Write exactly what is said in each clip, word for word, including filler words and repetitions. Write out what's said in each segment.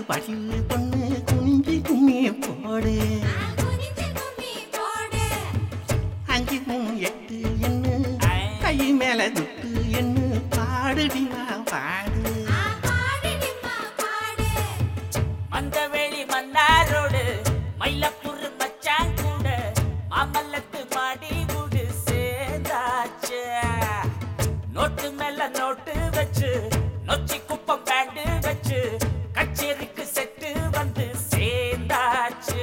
படிவு பொண்ணு குனிஞ்சு கும்மி போடு அஞ்சு மூணு எட்டு எண்ணு கை மேல துட்டு எண்ணு பாடுடிமா பாடு மந்தவெளி மன்னாரோடு மயிலப்புறு மச்சான் கூட மாமல்லத்து மாடி முடு சேர்ந்தாச்சு நோட்டு மேல நோட்டு வச்சு நொச்சி குப்பம் பேண்டு வச்சு கச்சேரிக்கு செட்டு வந்து சேர்ந்தாச்சு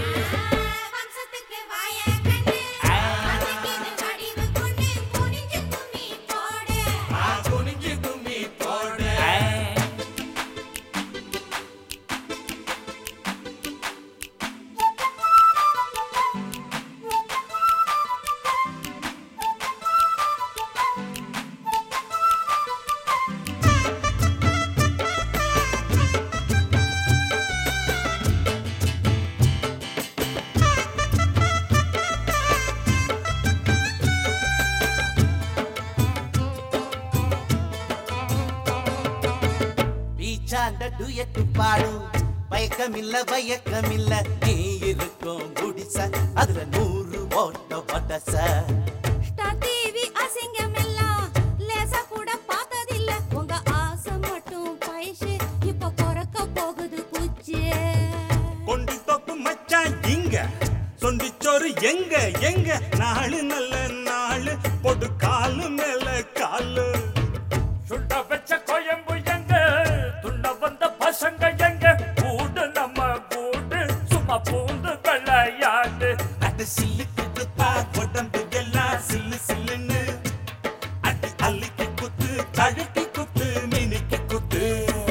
டுயட்டு பாடும் பயக்கமில்ல பயக்கமில்ல நீ இருக்கும் குடிச அதுல நூறு ஓட்ட படச டிவி அசிங்கமெல்லாம் லேசா கூட பார்த்ததில்ல உங்க ஆசை மட்டும் பைசு இப்ப குறைக்க போகுது குச்சி கொண்டு தொப்பு மச்சான் இங்க சொண்டிச்சோறு எங்க எங்க நாலு நல்ல நாலு பொடு காலு மேல காலு சுண்ட வச்ச கோயம்பு எங்க துண்ட வந்த பசங்க எங்க கூடு நம்ம கூடு சும்மா பூந்து வெள்ளையாடு அது சில்லுக்கு பா உடம்பு எல்லாம் சில்லு சில்லுன்னு அடி அள்ளிக்கு குத்து தழுக்கி குத்து மினிக்கு குத்து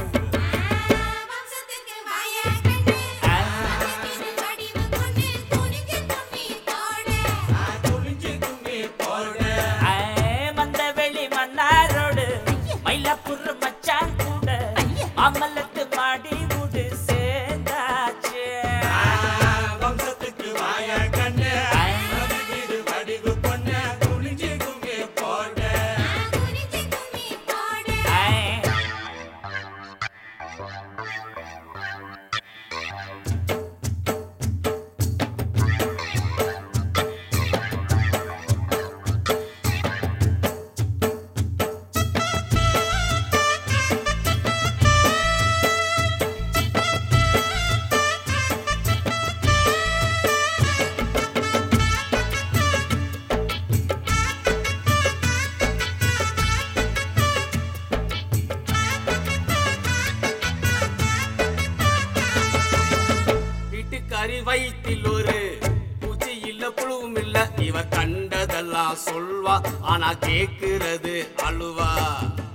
மந்தவெளி மன்னாரோடு மயிலப்புறு மச்சான் கூட மாமல்லத்து மாடி முடு சேர்ந்தாச்சு வம்சத்துக்கு வாய கண்ணு இது வடிவு பொண்ணு குனிஞ்சு கும்மி போட வீட்டுக்காரி வயிற்றில் ஒரு பூச்சி இல்ல புழுவும் இல்ல இவ கண்டதெல்லாம் சொல்வா ஆனா கேக்குறது அழுவா